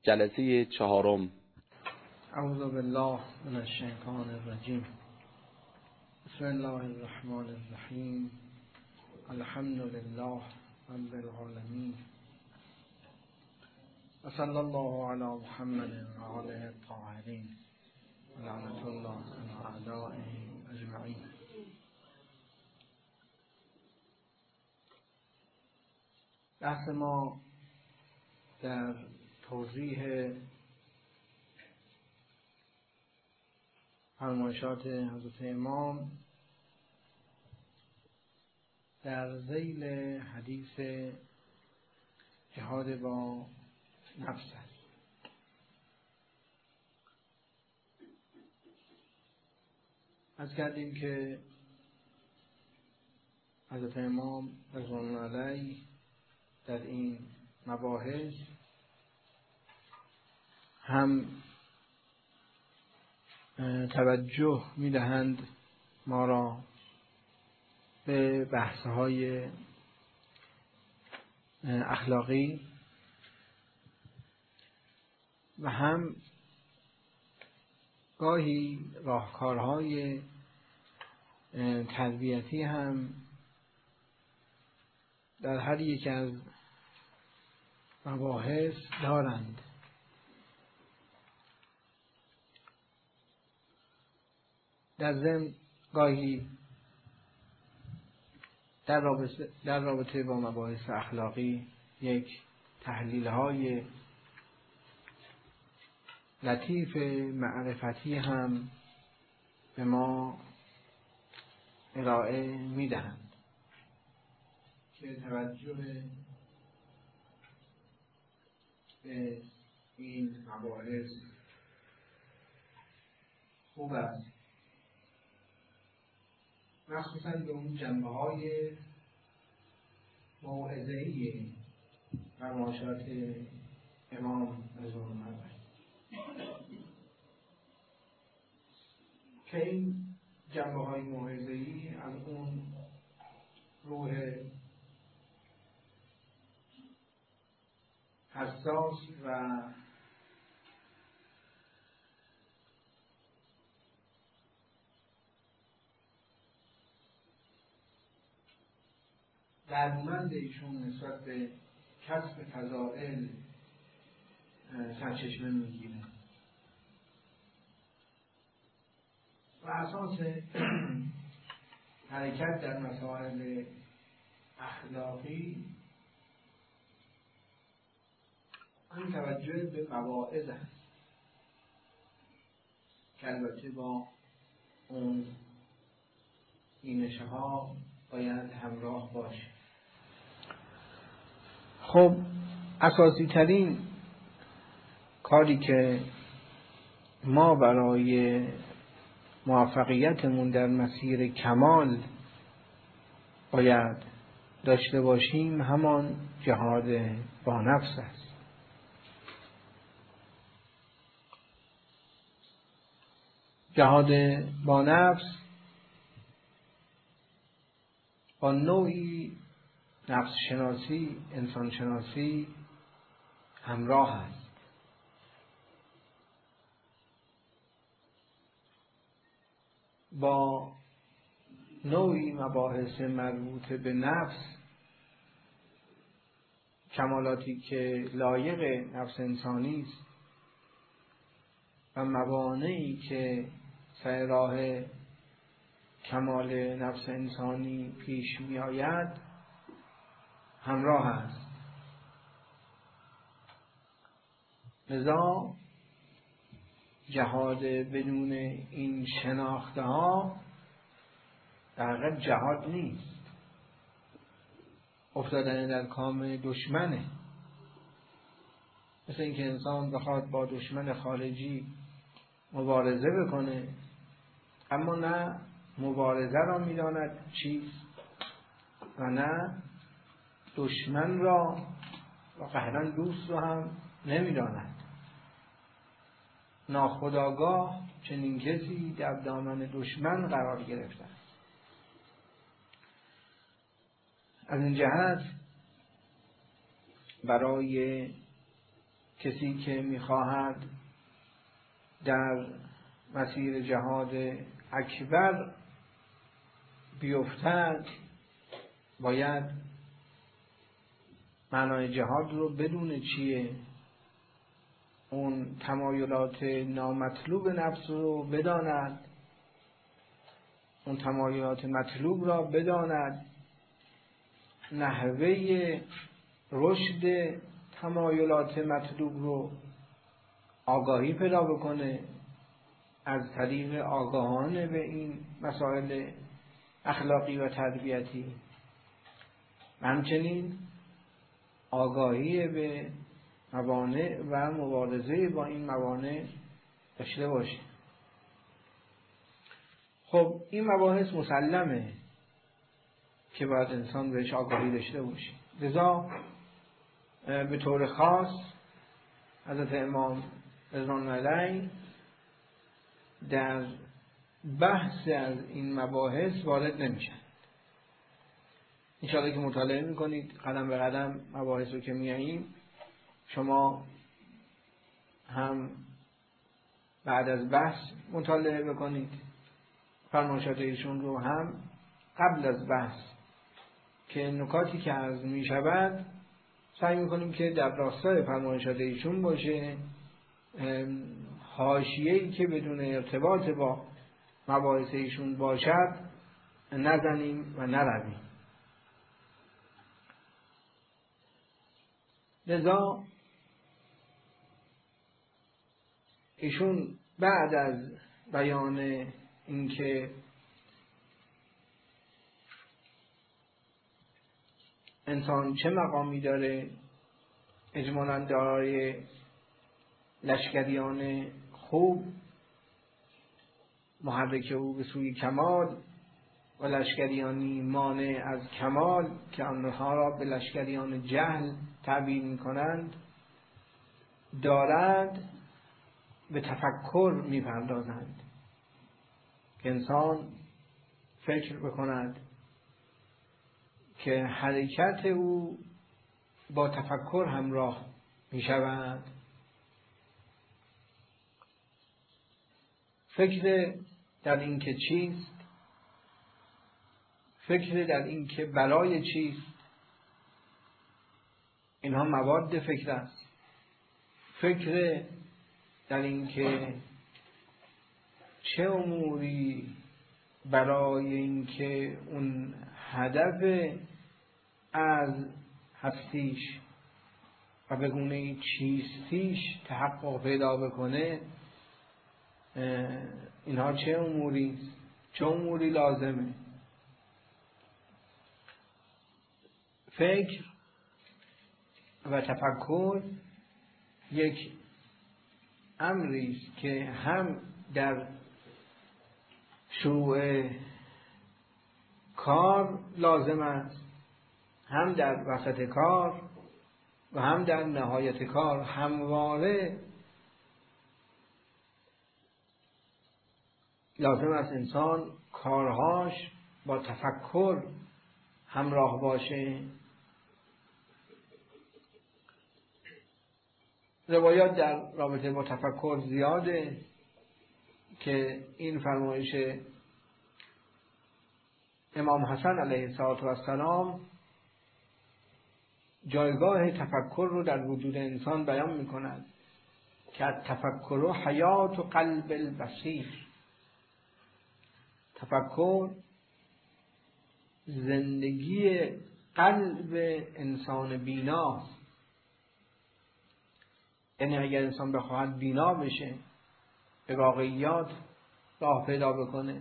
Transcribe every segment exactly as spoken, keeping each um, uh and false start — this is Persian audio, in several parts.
جلسه چهارم. اعوذ بالله من الشیطان الرجیم. بسم الله الرحمن الرحیم. الحمد لله رب العالمین و صلی الله علی محمد و آله الطاهرین و لعنة الله علی اعدائه اجمعین. بحث ما در توضیح فرمایشات حضرت امام در ذیل حدیث جهاد با نفس است. از کردیم که حضرت امام رضوان الله علیه در این مباحث هم توجه می‌دهند ما را به بحث‌های اخلاقی و هم گاهی راهکارهای تربیتی هم در هر یک از مباحث دارند. در ضمن گاهی در رابطه, در رابطه با مباحث اخلاقی یک تحلیل های لطیف معرفتی هم به ما ارائه می دهند که توجه به این مباحث خوب است، مخصوصاً به اون جنبه های موعظه‌ای فرمایشات امام رضوان الله علیه که این جنبه های موعظه‌ای از اون روح حساس و دردمند ایشون نسبت به کسب فضائل سرچشمه میگیره و اساس حرکت در مسائل اخلاقی این توجه به مواعظ است که البته با اون اینشه ها باید همراه باشه. خب اساسی ترین کاری که ما برای موفقیتمون در مسیر کمال باید داشته باشیم همان جهاد با نفس است. جهاد با نفس با نوعی نفس شناسی، انسان شناسی همراه است. با نوعی مباحث مربوط به نفس، کمالاتی که لایق نفس انسانی است و موانعی که سر راه کمال نفس انسانی پیش می آید همراه است. لذا جهاد بدون این شناخته ها در حقیقت جهاد نیست، افتادن در کام دشمنه. مثل اینکه انسان بخواد با دشمن خارجی مبارزه بکنه اما نه مبارزه را می‌داند چیست و نه دشمن را و قهرن دوست رو هم نمی‌داند. ناخودآگاه چنین کسی در دامن دشمن قرار گرفته است. از این جهت برای کسی که میخواهد در مسیر جهاد اکبر بیفتد باید معنای جهاد رو بدون چیه، اون تمایلات نامطلوب نفس رو بداند، اون تمایلات مطلوب را بداند، نحوه رشد تمایلات مطلوب رو آگاهی پیدا بکنه، از طریق آگاهانه به این مسائل اخلاقی و تربیتی، همچنین آگاهی به موانع و مبارزه با این موانع داشته باشه. خب این مباحث مسلمه که باید انسان بهش آگاهی داشته باشه. لذا به طور خاص حضرت امام رضوان علیه در بحث از این مباحث وارد نمیشن. انشاءالله که مطالعه میکنید قدم به قدم مباحث رو که میاییم، شما هم بعد از بحث مطالعه بکنید فرمایشات ایشون رو، هم قبل از بحث که نکاتی که عرض میشود سعی میکنیم که در راستای فرمایشات ایشون باشه، حاشیه‌ای که بدون ارتباط با مباحث ایشون باشد نزنیم و نرویم. لذا ایشون بعد از بیان اینکه انسان چه مقامی داره، اجمالاً دارای لشکریان خوب محرک او به سوی کمال و لشکریانی مانع از کمال که آنها را به لشکریان جهل تعبیر می‌کنند، دارند به تفکر می‌پردازند که انسان فکر بکند که حرکت او با تفکر همراه می‌شود. فکر در این که چیست، فکر در این که برای چیست، اینها مواد فکر است. فکر در این که چه اموری برای این که اون هدف از هستیش و به گونه چیستیش تحقق پیدا بکنه، اینها چه اموری چه اموری لازمه. فکر و تفکر یک امری است که هم در شروع کار لازم است، هم در وسط کار و هم در نهایت کار. همواره لازم است انسان کارهاش با تفکر همراه باشه. روایات در رابطه با تفکر زیاده که این فرمایش امام حسن علیه السلام جایگاه تفکر رو در وجود انسان بیان می‌کند که تفکر حیات و قلب البصیر. تفکر زندگی قلب انسان بیناست. یعنی اگر انسان بخواهد بینا بشه، به واقعیات راه پیدا بکنه،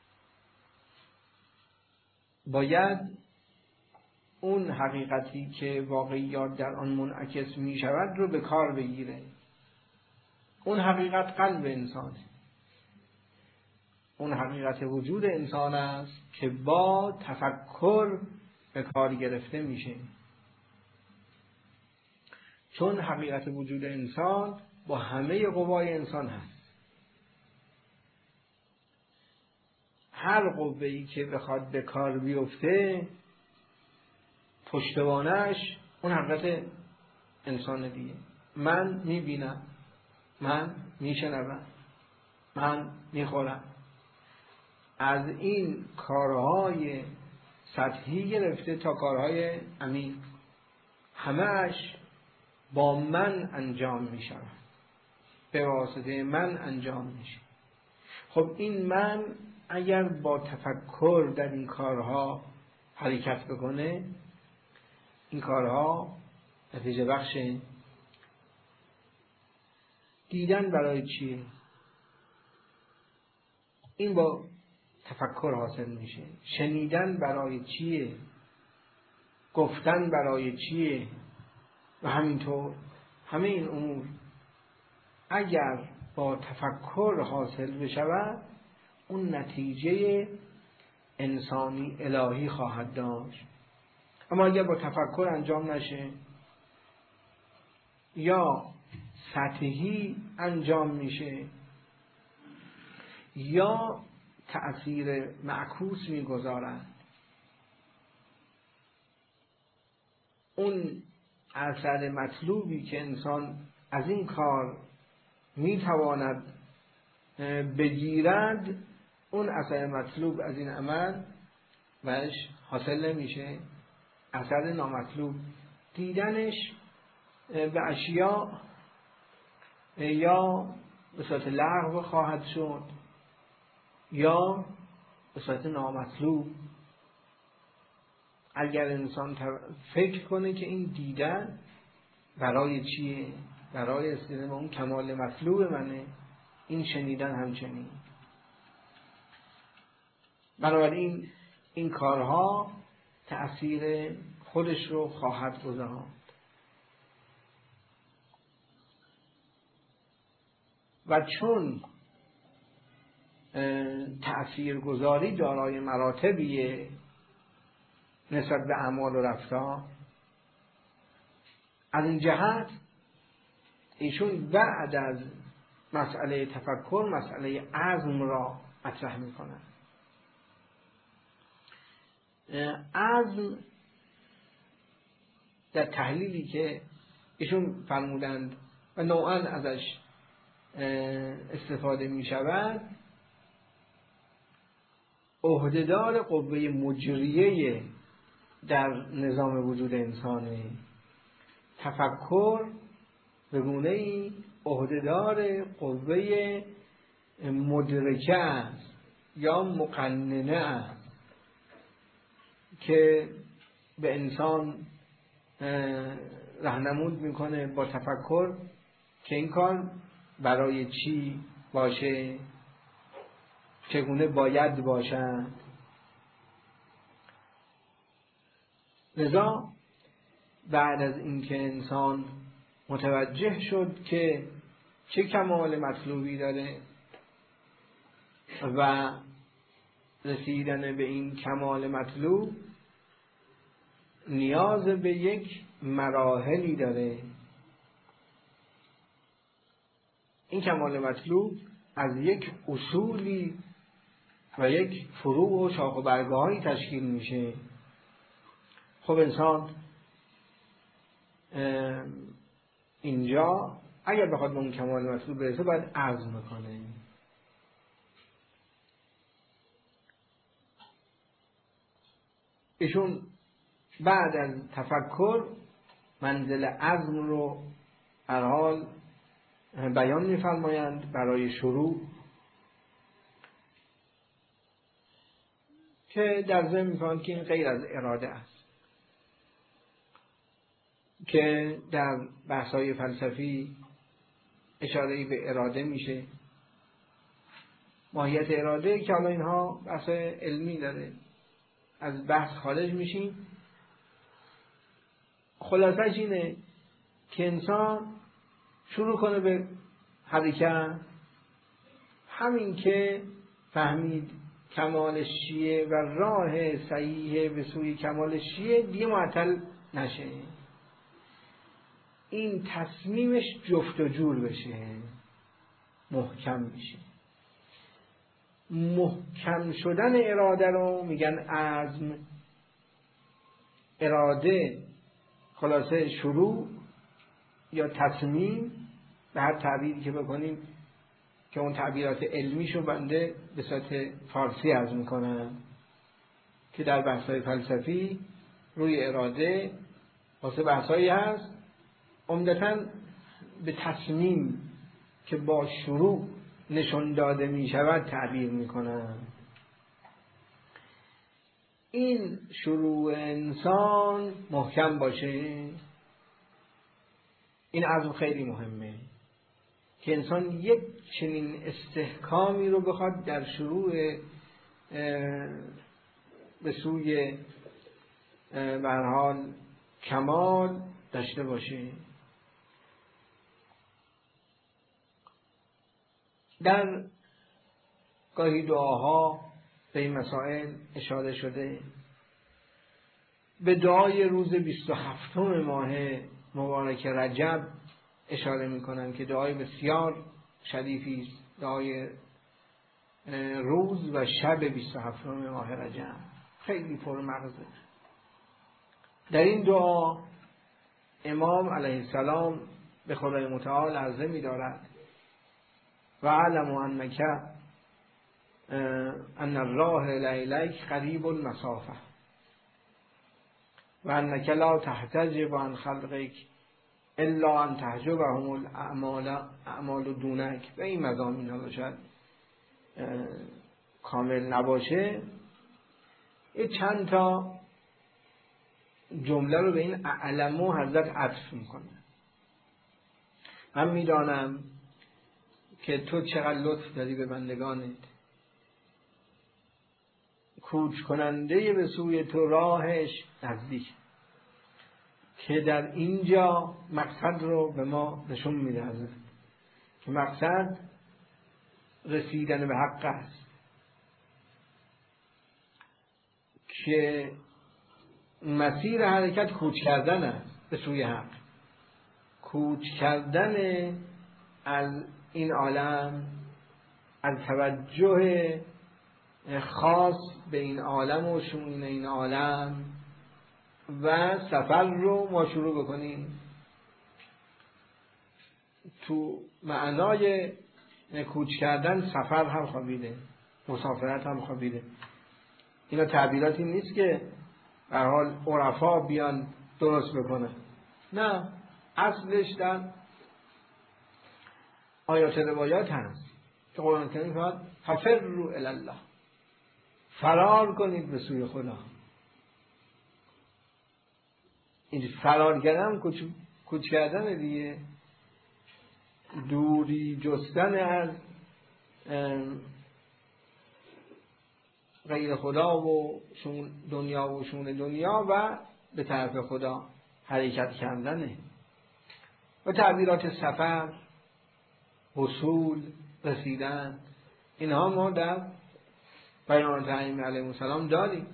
باید اون حقیقتی که واقعیات در آن منعکس می شود رو به کار بگیره. اون حقیقت قلب انسانه، اون حقیقت وجود انسان است که با تفکر به کار گرفته میشه. چون حقیقت وجود انسان با همه قوای انسان هست. هر قوه‌ای که بخواد به کار بیفته، پشتوانش اون حقیقت انسان دیگه. من میبینم، من میشنوم، من میخورم. از این کارهای سطحی گرفته تا کارهای عمیق همه‌اش با من انجام میشود، به واسطه من انجام میشه. خب این من اگر با تفکر در این کارها حرکت بکنه، این کارها نتیجه بخشه. دیدن برای چیه؟ این با تفکر حاصل میشه. شنیدن برای چیه؟ گفتن برای چیه؟ و همینطور همه این امور اگر با تفکر حاصل بشود، اون نتیجه انسانی الهی خواهد داشت. اما اگر با تفکر انجام نشه یا سطحی انجام میشه یا تأثیر معکوس میگذارند، اون اثر مطلوبی که انسان از این کار میتواند بگیرد، اون اثر مطلوب از این عمل بهش حاصل نمیشه. اثر نامطلوب دیدنش به اشیاء یا به صورت لغو خواهد شد یا به صورت نامطلوب. اگر انسان فکر کنه که این دیدن برای چیه، برای رسیدن به اون کمال مطلوب منه، این شنیدن همچنین. بنابراین این کارها تأثیر خودش رو خواهد گذارد. و چون تأثیر گذاری دارای مراتبیه نسبت به اعمال و رفتار، از این جهت ایشون بعد از مسئله تفکر مسئله عزم را مطرح میکنن. عزم در تحلیلی که ایشون فرمودند و نوعاً ازش استفاده می شود، عهدهدار قوه مجریه در نظام وجود انسانه. تفکر به گونه‌ای عهدهدار قوه مدرکه است یا مقننه است که به انسان راهنمود میکنه با تفکر که این کار برای چی باشه، چگونه باید باشد. لذا بعد از اینکه انسان متوجه شد که چه کمال مطلوبی داره و رسیدن به این کمال مطلوب نیاز به یک مراحلی داره، این کمال مطلوب از یک اصولی و یک فروع و شاخ و برگه‌هایی تشکیل میشه. خب انسان اینجا اگر بخواد به اون کمال مطلوب برسه باید عزم کنه. ایشون بعد از تفکر منزل عزم رو هر حال بیان می‌فرمایند برای شروع، که در ذهن می‌کنند که این غیر از اراده است، که در بحث‌های فلسفی اشاره‌ای به اراده میشه، ماهیت اراده، که حالا اینها بحث علمی داره، از بحث خارج میشیم. خلاصش اینه که انسان شروع کنه به حرکت، همین که فهمید کمالش چیه و راه صحیح به سوی کمالش چیه، دیگه معطل نشه، این تصمیمش جفت و جور بشه، محکم میشه. محکم شدن اراده رو میگن عزم. اراده خلاصه شروع یا تصمیم، به هر تعبیری که بکنیم که اون تعبیرات علمیشو بنده به صورت فارسی عرض میکنم که در بحث‌های فلسفی روی اراده واسه بحثایی هست عمدتاً به تصمیم که با شروع نشان داده می شود تعبیر می کنم. این شروع انسان محکم باشه، این عزم خیلی مهمه که انسان یک چنین استحکامی رو بخواد در شروع به سوی به هر حال کمال داشته باشه. در گاهی دعاها به این مسائل اشاره شده. به دعای روز بیست و هفتم ماه مبارک رجب اشاره میکنن که دعای بسیار شریفی است، دعای روز و شب بیست و هفتم ماه رجب خیلی پرمغزه. در این دعا امام علیه السلام به خدای متعال عرضه می‌دارد و علم انک ان الراه الیک قریب المسافه و انک لا تحتجب عن خلقک الا ان تحجبهم الاعمال اعمال دونک. و این مضامین ها شاید کامل نباشه، این چند تا جمله رو به این اعلمو حضرت عطف میکنه. من میدانم که تو چقدر لطف داری به بندگانت، کوچ کننده به سوی تو راهش نزدیک، که در اینجا مقصد رو به ما نشون میده حضرت، که مقصد رسیدن به حق است، که مسیر حرکت کوچ کردن است به سوی حق، کوچ کردن از این عالم، از توجه خاص به این عالم و شؤون این عالم و سفر رو ما شروع بکنیم. تو معنای کوچ کردن سفر هم خوابیده، مسافرت هم خوابیده. اینا تعبیراتی نیست که به هر حال عرفا بیان درست بکنه، نه، اصلش در آیات روایات هست که قرآن کریم فرمود ففروا الی الله، فرار کنید به سوی خدا. این فرار کردن کوچ کوچ کردن دیگه، دوری جستن از غیر خدا و شون دنیا و شون دنیا و به طرف خدا حرکت کردنه. و تعبیرات سفر، وصول، رسیدن، اینها ما در بیانات ائمه علیهم السلام داریم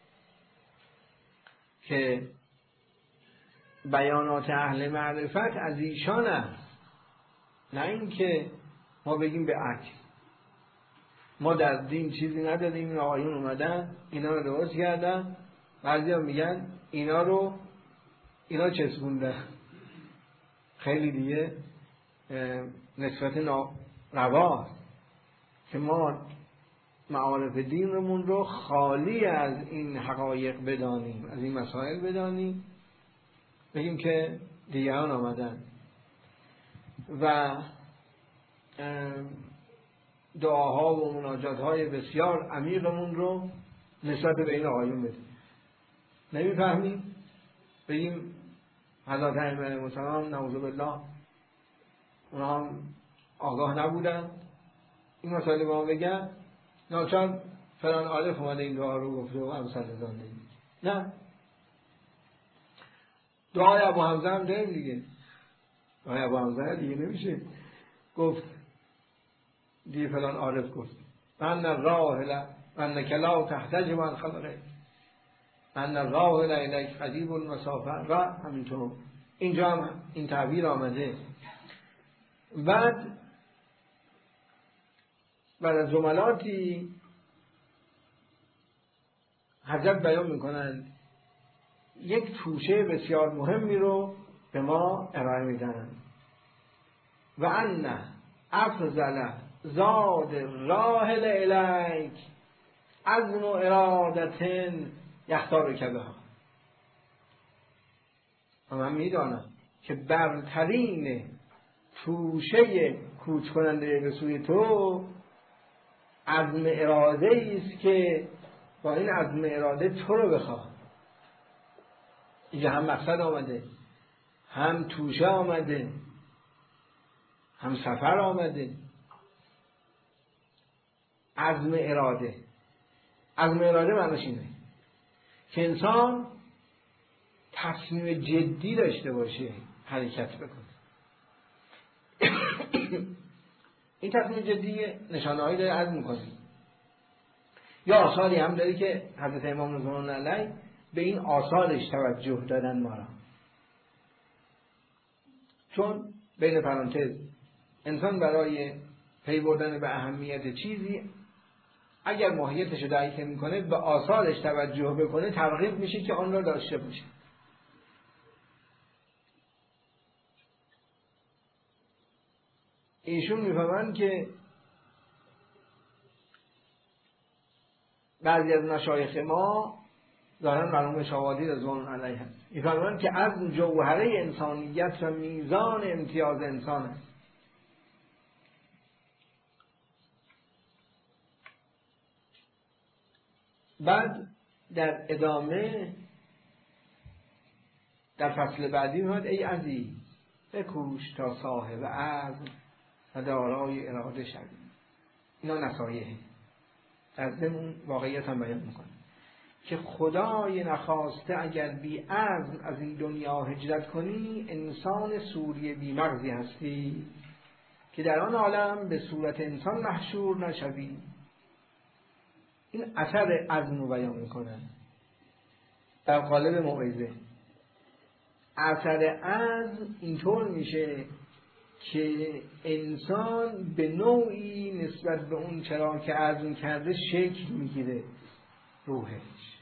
که بیانات اهل معرفت از ایشان است، نه اینکه ما بگیم به عکس. ما در دین چیزی نداریم، این آقایون اومدن اینا رو درست کردن، بعضیا میگن اینا رو اینا چسبوندن. خیلی دیگه نسبت نارواست که ما معارف دینمون رو خالی از این حقایق بدانیم، از این مسائل بدانیم، بگیم که دیگران آمدن و دعاها و مناجاتهای بسیار عمیقمون رو نسبت به این آقایون بدیم. نمیفهمیم بگیم حضرت ائمه علیهم السلام نعوذ بالله اونا هم آگاه نبودن، این مسائل به ما بگن ناچار فلان عارف اومده این دعا رو گفته و امثال زنده. نه، دعای ابو حمزه هم داریم دیگه، دعای ابو حمزه دیگه نمیشه گفت دیگه فلان عارف گفت من الراه لا انک لا تحتجب عن خلقک من الراه الیک قریب المسافه و همینطور. اینجا هم این تعبیر آمده. بعد بعد از جملاتی حضرت بیان میکنند یک توشه بسیار مهمی رو به ما ارائه میدن و ان افضل زاد راحل الیک عزم و ارادتن یختار کبها. و من میدانم که برترین توشه کوچ کننده به سوی تو عزم اراده است که با این عزم اراده تو رو بخواه. اینجا هم مقصد آمده، هم توشه آمده، هم سفر آمده. عزم اراده، عزم اراده معنیش اینه که انسان تصمیم جدی داشته باشه حرکت بکنه. این تصمیم جدی نشانه‌هایی داره عزم میکنه. یا آثاری هم داره که حضرت امام رضوان الله علیه به این آثارش توجه دادن ما را. چون بین پرانتز انسان برای پی بردن به اهمیت چیزی اگر ماهیتش رو درک میکنه به آثارش توجه بکنه ترغیب میشه که آن را داشته باشه. ایشون میفهمن که بعضی از مشایخ ما دارن مرحوم شاوادی رضوان علیه هست میفهمن که از جوهره انسانیت و میزان امتیاز انسان است. بعد در ادامه در فصل بعدی میاد ای عزیز بکوش تا صاحب عزم و دارای اراده شوی. اینا نصایحه در ضمن واقعیت هم بیان میکنه که خدای نخواسته اگر بی عزم از این دنیا هجرت کنی انسان سوری بی مغزی هستی که در آن عالم به صورت انسان محشور نشوی. این اثر عزم رو بیان میکنه در قالب موعظه. اثر عزم اینطور میشه که انسان به نوعی نسبت به اون چرا که عزم کرده شکل میگیره روحش.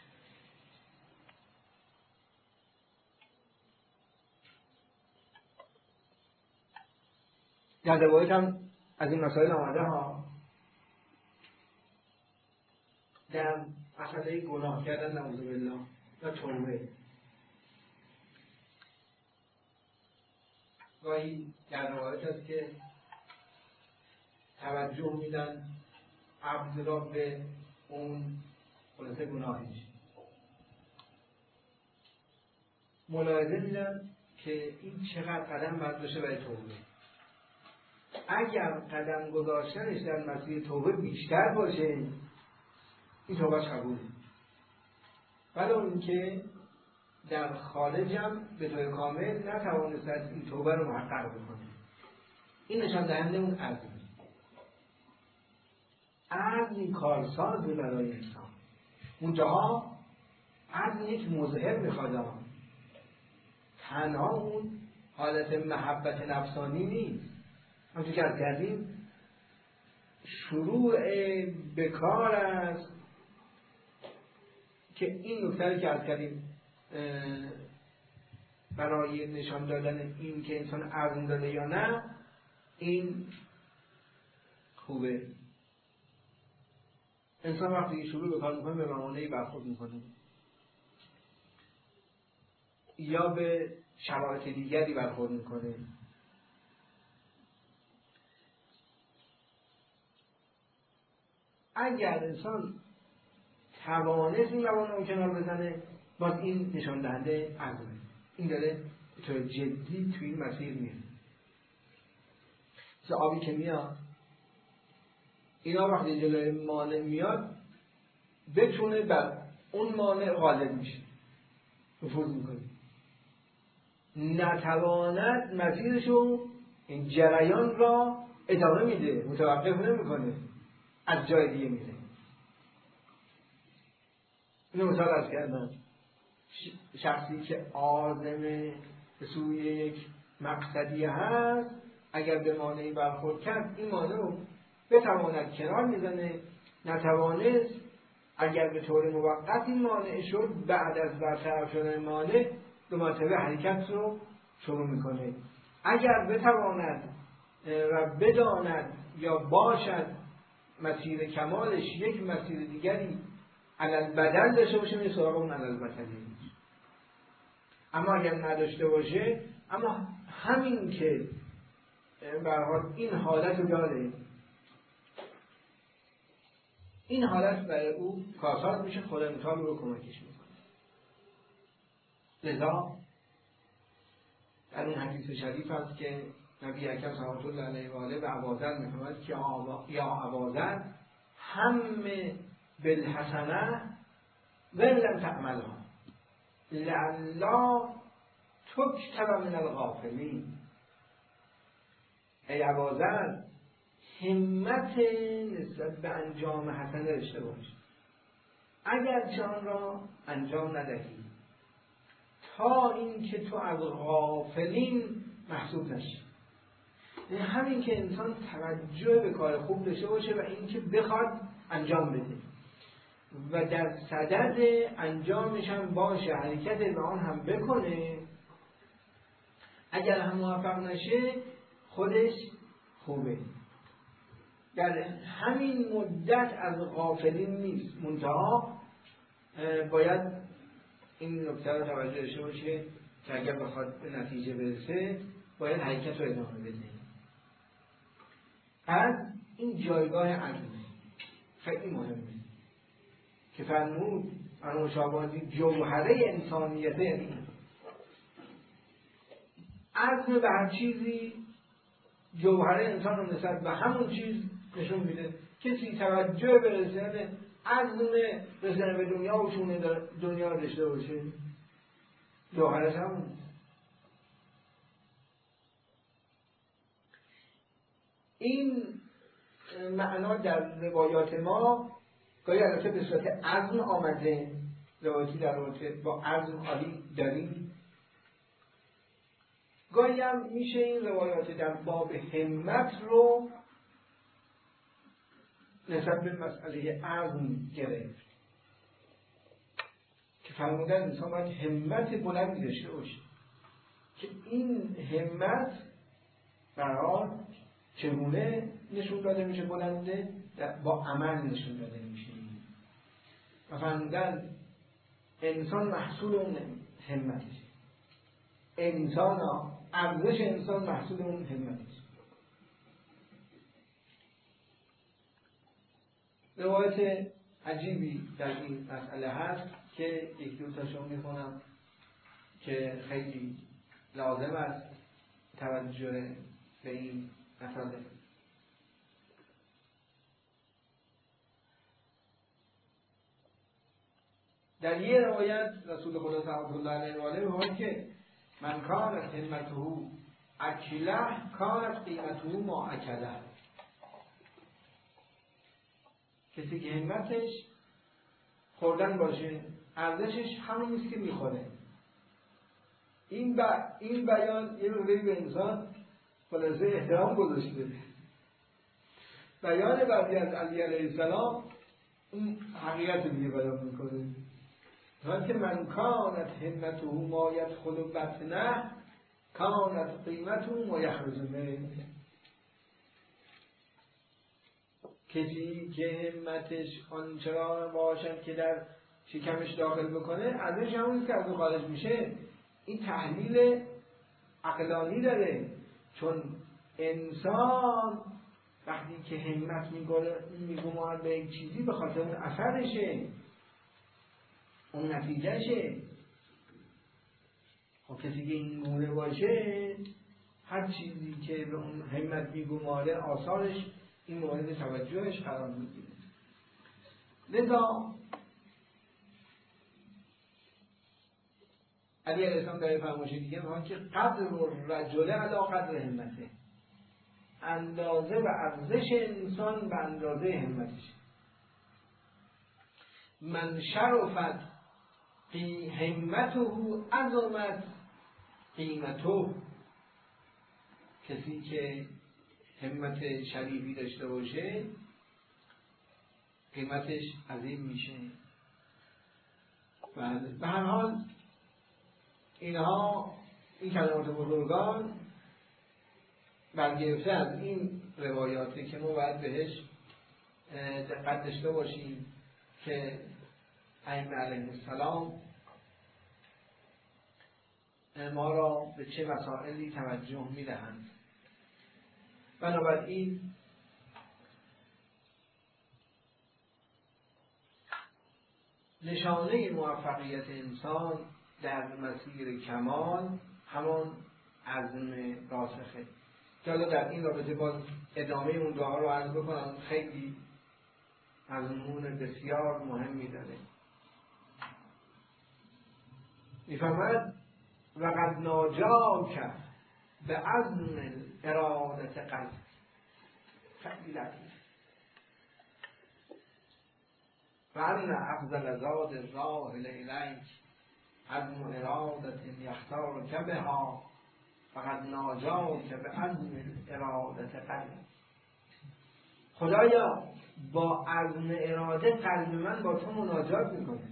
در روایت هم از این مسائل آمده ها. در مسئله گناه کردن نعوذ بالله و توبه گاهی در روایت هست که توجه میدن عبد را به اون خلاصه گناهش، ملاحظه میدن که این چقدر قدم برداشته برای توبه. اگر قدم گذاشتنش در مسیر توبه بیشتر باشه این توبهش قبوله، ولی اون که در خارج هم به طور کامل نتوانست این توبه رو محقق بکنه. این نشان دهنده اون عزم. عزم کارساز برای انسان. منتها عزم یک مظهر میخواد، تنها اون حالت محبت نفسانی نیست. همچون که از کردیم شروع به کار است که این نکته که از کردیم برای نشان دادن این که انسان عزم داره یا نه این خوبه. انسان وقتی شروع به کار میکنه به موانعی برخورد میکنه یا به شرایط دیگری برخورد میکنه. اگر انسان توانست این موانع رو کنار بزنه باز این نشان دهنده عزمه. این داره به طور جدی توی این مسیر میره. مثل آبی که میاد اینا وقتی جلوی مانع میاد بتونه بر اون مانع غالب میشه، نفوذ میکنه. نتواند مسیرشو این جریان را ادامه میده، متوقف نمیکنه، از جای دیگه میره. اینو مثال عرض کردم. شخصی که عازم به سوی یک مقصدی هست اگر به مانعی برخورد کرد این مانع رو بتواند کنار میزنه. نتوانست اگر به طور موقت این مانع شد بعد از برطرف شدن مانع دو مرتبه حرکت رو شروع میکنه. اگر بتواند و بداند یا باشد مسیر کمالش یک مسیر دیگری علل بدل داشته باشه میره سراغ اون علل بدلی. اما اگر نداشته باشه، اما همین که به هر حال این حالت رو داره، این حالت برای او کارساز میشه، خدا متعال رو کمکش میکنه. لذا در اون حدیث شریف هست که نبی اکرم صلی الله علیه و آله به ابوذر میفرماید که یا ابوذر هم بالحسنه و لم تعملها لعلا تکتب من الغافلین. ای ابوذر، همت نسبت به انجام حسنه داشته باش، اگر چون را انجام ندهی، تا اینکه تو از غافلین محسوب نشی. یعنی همین که انسان توجه به کار خوب داشته باشه و اینکه بخواد انجام بده و در صدد انجامش هم باشه، حرکت به آن هم بکنه، اگر هم موفق نشه خودش خوبه. در همین مدت از غافلین نیست، منتها باید این نکته رو توجه داشته باشه که اگر بخواد به نتیجه برسه باید حرکت رو ادامه بده. از این جایگاه عزم خیلی مهمه که فرمود انوشابادی جوهره انسانیت، یعنی عزم به هر چیزی جوهره انسان رو نسبت به همون چیز نشون میده. کسی توجه به رسیدن عزم رسیدن به دنیا و شونه دنیا رو داشته باشه، جوهره همون. این معنا در روایات ما گاهی البته به صورت عزم آمده، روایتی در رابطه با عزم عالی داریم، گاهی هم میشه این روایات در باب همت رو نسبت به مسئله عزم گرفت که فرمودن انسان باید همت بلندی داشته باشه که این همت برای چگونه نشون داده میشه بلنده؟ با عمل نشون داده میشه. و فرمودن انسان محصول اون همتش، انسان ارزش انسان محصول اون همتش. روایت عجیبی در این مسئله هست که یک دو تاشو میخونم که خیلی لازم است توجه به این مسئله. در یه روایت رسول خدا صلی الله علیه و آله میگه که من کانت همته اکله کانت قیمته ما اکله. کسی که همتش خوردن باشه ارزشش همون نیست که میخوره. این ب... این بیان یه روی به انسان خلاصه احترام گذاشته. بیان بعدی از علی علیه السلام این حقیقت رو بیان میکنه که من کانت همته ما یدخل بطنه کانت قیمته ما یخرج منه. کسی که همتش آنچنان باشد که در شکمش داخل بکنه ارزش همون که از اون خارج میشه. این تحلیل عقلانی داره، چون انسان وقتی که همت میگماند به یک چیزی به خاطر اون اثرشه، اون نتیجهشه. خب کسی که این گونه باشه هر چیزی که به اون همت میگماره آثارش این مورد توجهش قرار میگیره. لذا علی علیه السلام در فرمایش دیگه میگه که قدر الرجل علی قدر همته، اندازه و ارزش انسان به اندازه همتش. من شرفت قی همته عظمت قیمته. کسی که همت شریفی داشته باشه قیمتش عظیم میشه. بعد به هر حال اینها این کلمات بزرگان برگرفته از این روایاتی که ما باید بهش دقت داشته باشیم که ائمه علیهم السلام ما را به چه مسائلی توجه می‌دهند. بنابراین نشانه موفقیت انسان در مسیر کمال همان عزم راسخه. که حالا در این رابطه باز ادامه اون دعا رو عرض بکنم، خیلی مضمون بسیار مهمی داره. میفهمد وقد ناجاک به عزم ارادت قلب. خیلی لطیف. فان افضل زاد الراه الیک عزم ارادت یختارک بها فقد ناجاک به عزم ارادت قلب. خدایا با عزم اراده قلب من با تو مناجات میکنه.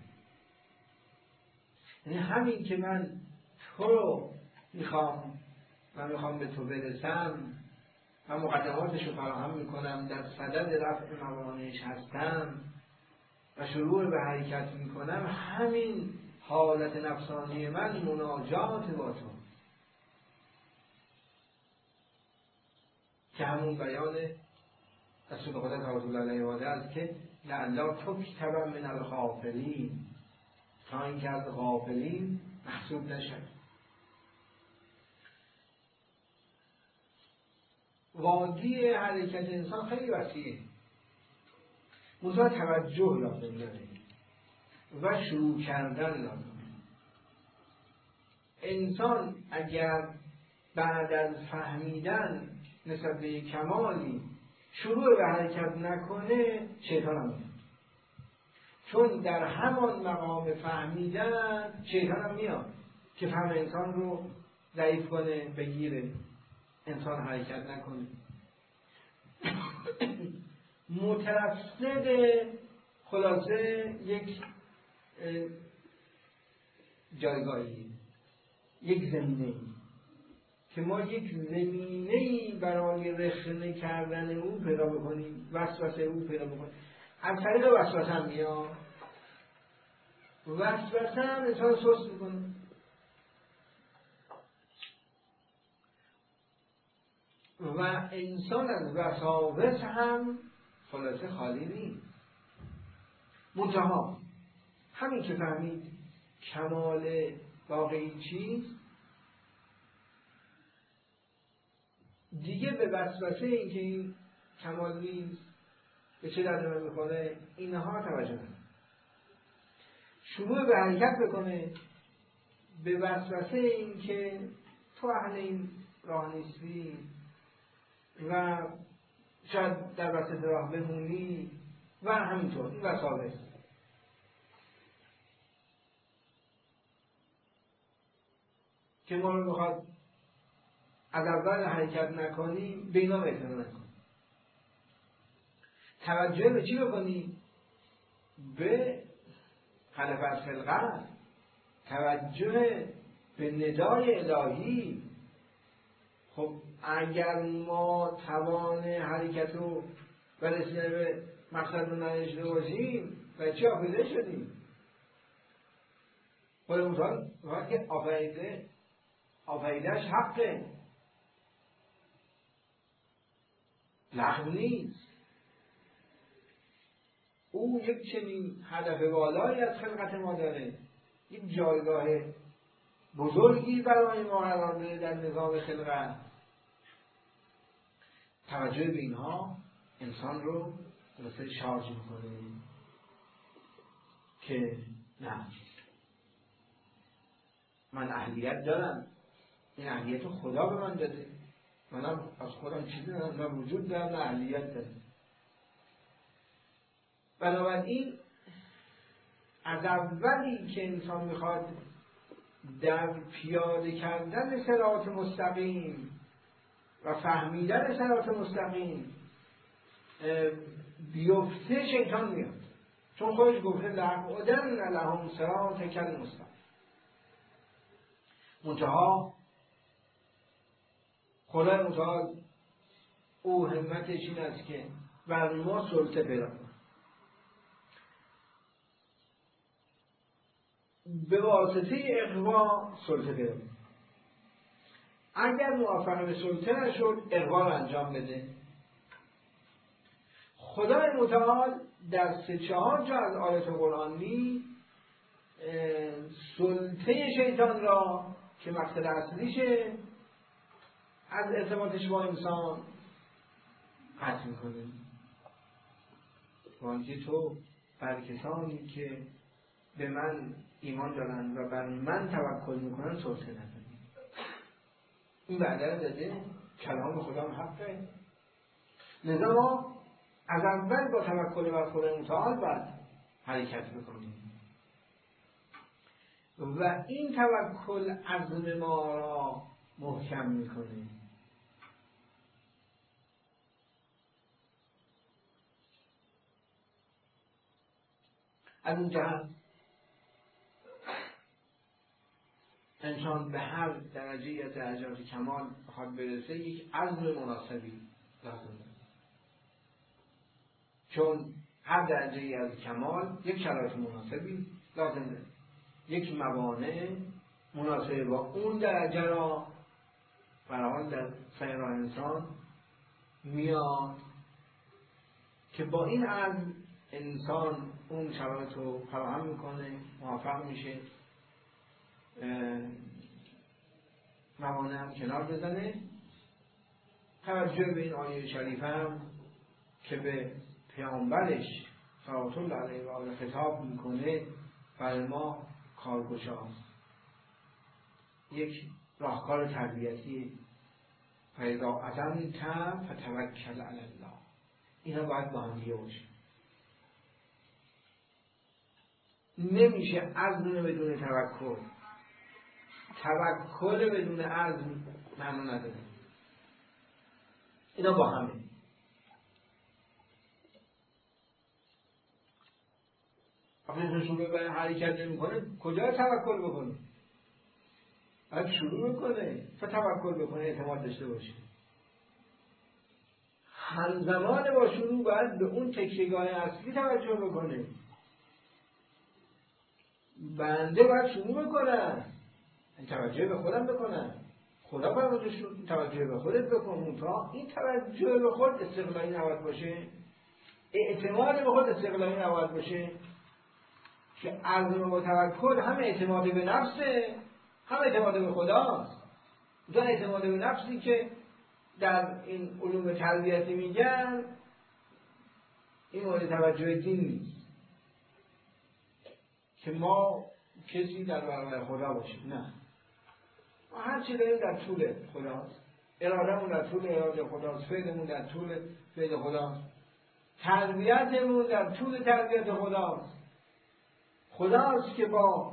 یعنی همین که من تو رو میخوام و میخوام به تو برسم و مقدماتش رو فراهم میکنم، در صدد رفع موانعش هستم و شروع به حرکت میکنم، همین حالت نفسانی من مناجات با تو، که همون بیان رسول خدا صلی الله علیه و آله است که لعلا تکتب من الغافلین، تا اینکه از غافلین محسوب نشد. وادی حرکت انسان خیلی وسیعه، منتها توجه لازم داره و شروع کردن لازم. انسان اگر بعد از فهمیدن نسبت به کمالی شروع به حرکت نکنه، شیطان هم میاد. چون در همان مقام فهمیدن شیطان هم میاد که فهم انسان رو ضعیف کنه، بگیره، انسان حرکت نکنه. مترصد خلاصه یک جایگاهی، یک زمینه‌ای که ما یک زمینه‌ای برای رخنه کردن او پیدا بکنیم، وسوسه او پیدا بکنیم. از طریق وسوسه هم میاد، وسوسه هم انسان سست میکنه. و انسان از وساوس هم خلاصه خالی نیست. منتها همین که فهمید کمال واقعی چیست، دیگه به وسوسه این که این کمال نیست، به چه درد من میخوره، اینها توجه کنه، شروع به حرکت بکنه، به وسوسه این که تو اهل این راه نیستی و شاید در وسط راه بمونی و همینطور این وساوس که ما رو میخواد از اول حرکت نکنیم، به اینا اعتنا نکن. توجه به چی بکنی؟ به خلف از خلقت، توجه به ندای الهی. خب اگر ما توان حرکت رو و رسیدن به مقصد رو نداشته باشیم، و چی آفریده شدیم؟ خود مثال وقتی که آفریده آفریدهش حقه، لغو نیست. او یک چنین هدف بالایی از خلقت ما داره، یک جایگاه بزرگی برای ما قرار داده در نظام خلقت. توجه به اینها انسان رو درسته شارژ میکنه که نه، من اهلیت دارم، این اهلیت رو خدا به من داده، منم از خودم چیزی ندارم، نه وجود دارم نه اهلیت دارم. بنابراین از اولی که انسان میخواد در پیاده کردن صراط مستقیم و فهمیدن صراط مستقیم بیفته، شیطان میاد، چون خودش گفته لقعدن لهم صراطک المستقیم. منتها خدای متعال او همتش این است که بر ما سلطه پیدا کنه، به واسطه اغوا سلطه پیدا کنه. اگر موفق به سلطه نشد اغوا رو انجام بده. خدای متعال در سه چهار جا از آیات قرآنی سلطه شیطان را که مقصد اصلیشه از ارتباطش با انسان قطع میکنه. وانچه تو بر کسانی که به من ایمان دارن و بر من توکل میکنن سلطه نداری. این بعدا داده کلام خدا هم حقه. لذا ما از اول با توکل بر خدای متعال باید حرکت بکنیم و این توکل عزم ما را محکم میکنه. از اون جهت انسان به هر درجه از درجات کمال بخواد برسه یک عزم مناسبی لازم داره، چون هر درجه از کمال یک شرایط مناسبی لازم داره، یک موانع مناسب با اون درجه را برای در سیر انسان میاد که با این عزم انسان اون شرایط رو فراهم میکنه، موفق میشه موانع هم کنار بزنه. توجه به این آیه شریف هم که به پیامبرش صلوات الله علیه و آله خطاب میکنه برای ما کارگشاست، یک راهکار تربیتی. فاذا عزمت فتوکل علی الله. اینا باید با هم دیگه باشه. نمیشه عزم بدون توکل، توکل بدون عزم معنی نداره. اینا با همه. وقتی شروع به حرکت نمی‌کنه کجا توکل بکنه؟ باید شروع بکنه تا توکل بکنه، اعتماد داشته باشه. همزمان با شروع باید به اون تکیه‌گاه اصلی توجه بکنه. بنده باید شروع بکنم، توجه به خودم بکنم. خدا فرموده توجه به خودت بکن. تا این توجه به خود استقلالی نباید باشه، اعتماد به خود استقلالی نباید باشه که عزم و توکل هم اعتماد به نفسه هم اعتماد به خداست. دو اعتماد به نفسی که در این علوم تربیتی میگن این مورد توجه دین نیست که ما کسی در برابر خدا باشیم. نه، ما هر چی داریم در طول خداست، ارادهمون در طول اراده خداست، فعلمون در طول فعل خداست، تربیتمون در طول تربیت خداست. خداست که با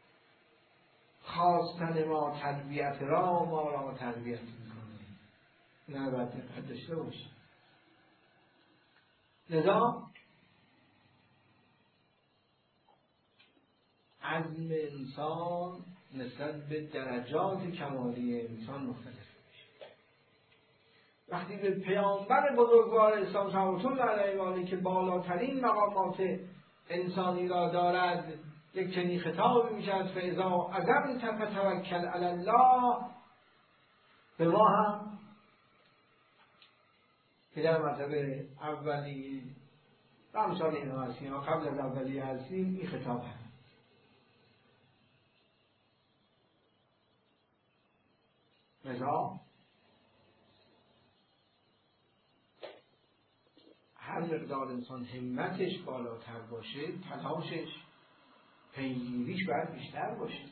خواستن ما تربیت را ما را تربیت میکنه. نه باید دقت داشته باشیم. لذا عزم انسان نسبت به درجات کمالی انسان مختلف میشه. وقتی به پیامبر بزرگوار اسلام صلوات الله علیه و آله که بالاترین مقامات انسانی را دارد یک چنین خطابی میشد فاذا عزمت فتوکل علی الله، به ما هم که در مرتبه اولی و امثال این هستیم و قبل از اولی هستیم این خطاب هست. لذا هر مقدار انسان همتش بالاتر باشه تلاشش پیگیریش باید بیشتر باشه.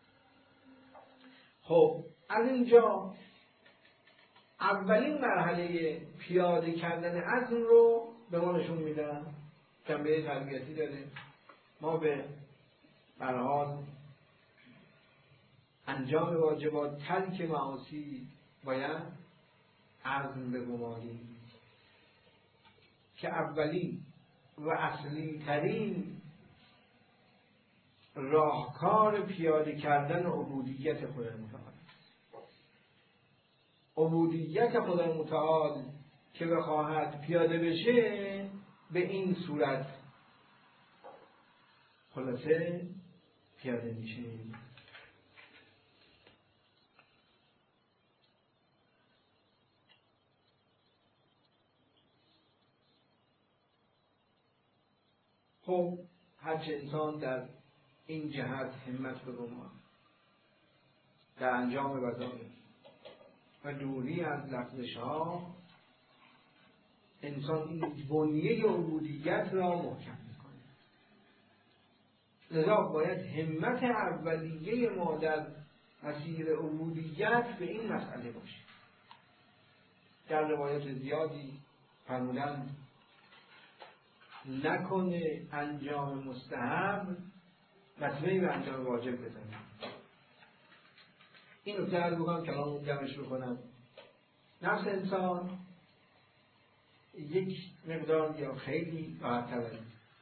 خب از اینجا اولین مرحله پیاده کردن عزم رو به ما نشون میدن. جنبه تربیتی داره. ما به هر حال انجام واجبات ترک معاصی باید عزم بگماریم که اولین و اصلی ترین راهکار پیاده کردن عبودیت خدای متعال. عبودیت خدای متعال که بخواهد پیاده بشه به این صورت خلاصه پیاده میشه. خب هرچه انسان در این جهت همت بگمان در انجام وظایف و دوری از لغزش ها، انسان این بنیه عبودیت را محکم میکنه. لذا باید همت اولیه ما در مسیر عبودیت به این مسئله باشه. در روایت زیادی فرمودند نکنه انجام مستحب وسیله به انجام واجب بزنه. این نکته عرض بکنم کلام جمعش بکنم. نفس انسان یک مقدار یا خیلی راحت تره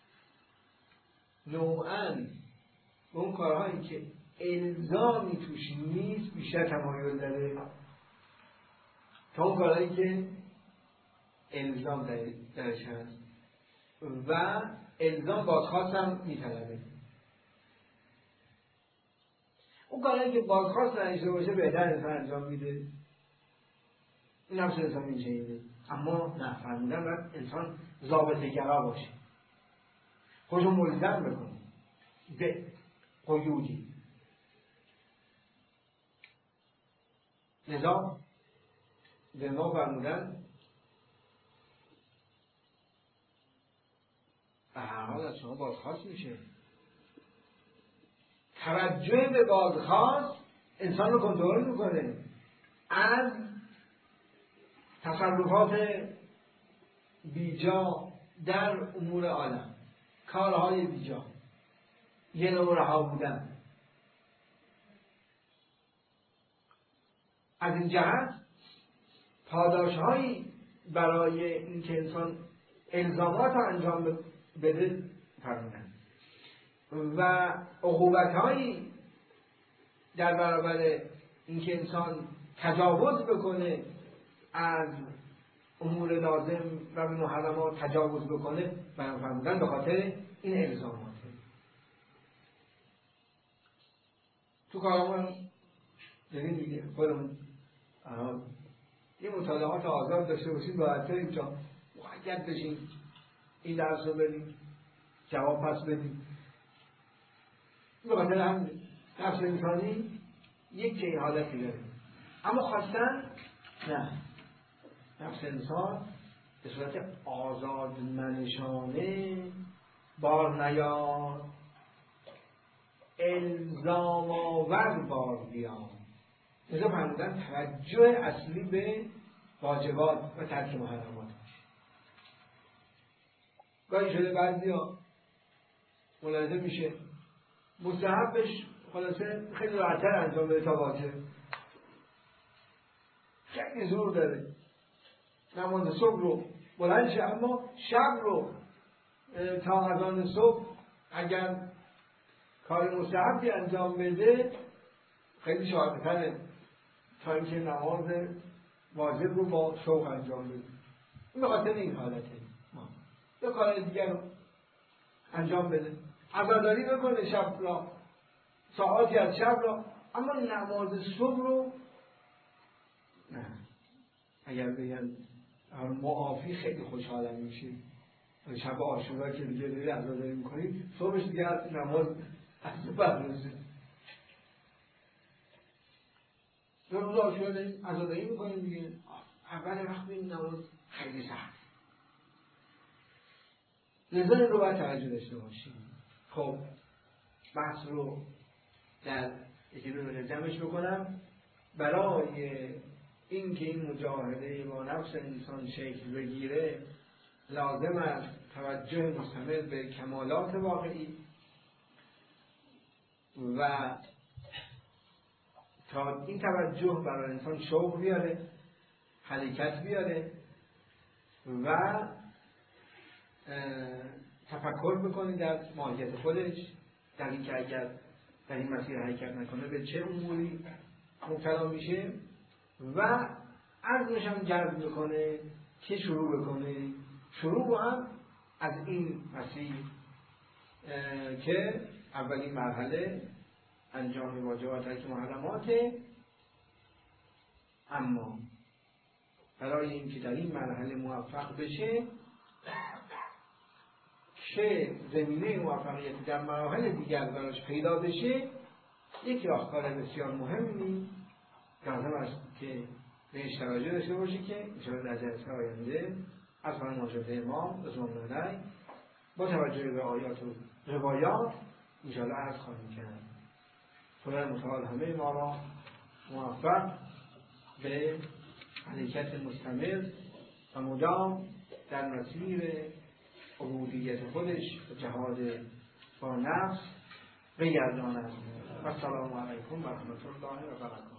نوعاً اون کارهایی که الزامی توش نیست بیشتر تمایل داره تا اون کارهایی که الزام درش هست و الزام بازخواست هم میطلبه. اون کارهایی که بازخواست نداشته باشه بهتر انسان انجام میده. این نفس انسان میشه. اما نه، فرمودن باید انسان ضابطه گرا باشه، خودشو ملزم بکنه به قیودی. لذا به ما فرمودن به هر حال از شما بازخواست میشه. توجه به بازخواست انسان رو کنترل میکنه از تصرفات بیجا در امور عالم، کارهای بیجا، یه نوع رها بودن. از این جهت پاداشهایی برای اینکه انسان الزامات رو انجام بده فرمودن و عقوبتهایی در برابر اینکه انسان تجاوز بکنه از امور لازم و محرمات تجاوز بکنه بیان فرمودن به خاطر این الزامات. تو کارمون داریم دیگه خودمون یه مطالعات آزاد داشته باشیم باید بریم تا مقید بشیم این درس رو بدیم جواب پس بدیم. به خاطر هم نفس انسانی یک چه حالتی داره، اما خواستن نه، نفس انسان به صورت آزادمنشانه بار نیار، الزام آور بار بیار. لذا فرمودن توجه اصلی به واجبات و ترک محرمات. گاهی شده بعضی ها ملاحظه میشه مستحبش خلاصه خیلی راحت‌تر انجام بده تا واجب، خیلی زور داره نماز صبح رو بلند شه، اما شب رو تا اذان صبح اگر کار مستحبی انجام بده خیلی شاق‌تره تا اینکه نماز واجب رو با شوق انجام بده. این به خاطر این حالته ما دو کار دیگر رو انجام بده، عزاداری بکنه شب را، ساعاتی از شب را، اما نماز صبح رو نه. اگر بگن معافی خیلی خوشحالم میشه شب عاشورا که دیگه داری عزاداری میکنی، صبحش دیگه نماز از برنزه دو روز عاشورا داریم عزاداری میکنیم دیگه، اول وقت این نماز خیلی سخت. لذا این رو باید توجه داشته باشیم. خب بحث رو در یکی رو جمعش بکنم. برای اینکه این مجاهده با نفس انسان شکل بگیره لازم است توجه مستمر به کمالات واقعی و تا این توجه برای انسان شوق بیاره، حرکت بیاره و تفکر بکنی در ماهیت خودش، در این که اگر در این مسیر حرکت نکنه به چه اموری مبتلا میشه و عزمش هم جذب بکنه که شروع بکنه. شروع با هم از این مسیر که اولین مرحله انجام واجبات ترک محرماته. اما برای اینکه در این مرحله موفق بشه که زمینه موفقیت در مراحل دیگر براش پیدا بشه، یک راهکار بسیار مهمی لازم است که بهش توجه داشته باشه که انشاءالله در جلسه آینده از فرمایشات امام رضوان الله علیه با توجه به آیات و روایات انشاءالله عرض خواهیم کرد. خدای متعال همه ما را موفق به حرکت مستمر و مدام در مسیر عبودیت خودش و جهاد با نفس بگرداند. و السلام علیکم و رحمت الله و برکاته.